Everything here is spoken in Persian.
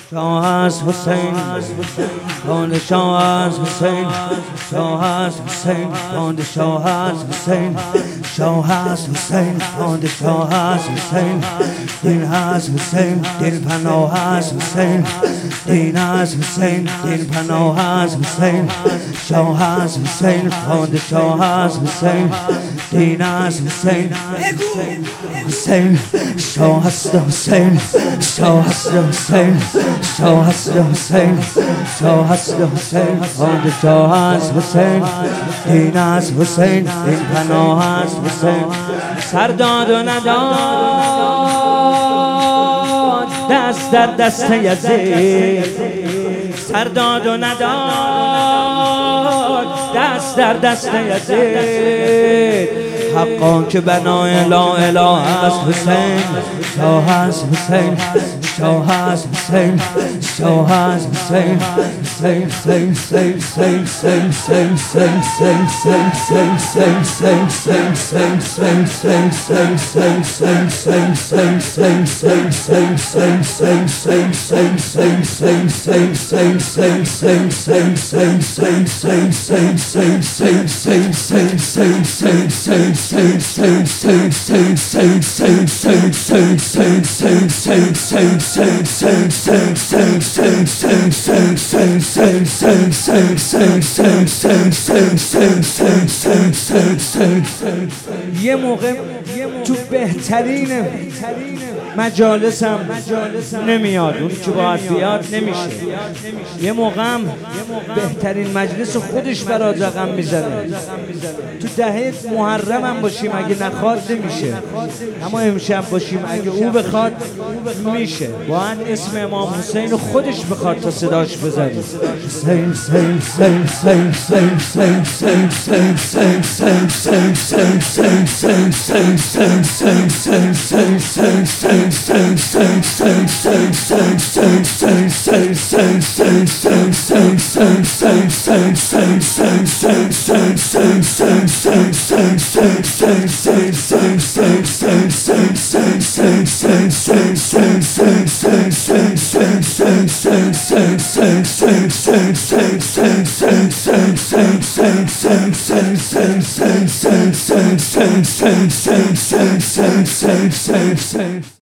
شاه از حسین پادشاه از حسین شاه از حسین پادشاه از حسین شاه از حسین پادشاه از حسین دین از حسین دل پناه از حسین دین از حسین دل پناه از حسین شاه از حسین پادشاه از حسین دین از حسین حسین شاه است حسین شاه است حسین شاه است حسین شاه است حسین پادشاه از حسین دین از حسین دین پناه از حسین سر داد و نداد دست در دست یزید سر داد و نداد دست در دست یزید حقا که بنای لا اله از حسین شاه از حسین شاه از حسین شاه از حسین حسین حسین حسین حسین حسین یه موقع تو بهترین مجالسم نمیاد، اونی که باید بیاد نمیشه. یه موقع هم بهترین مجلس خودش برات رقم میزنه. تو دهه محرم هم باشیم اگه نخواد نمیشه، اما امشب باشیم اگه او بخواد میشه. باید اسم امام حسین خودش بخواد تا صداش بزنیم. حسین حسین حسین حسین حسین حسین حسین حسین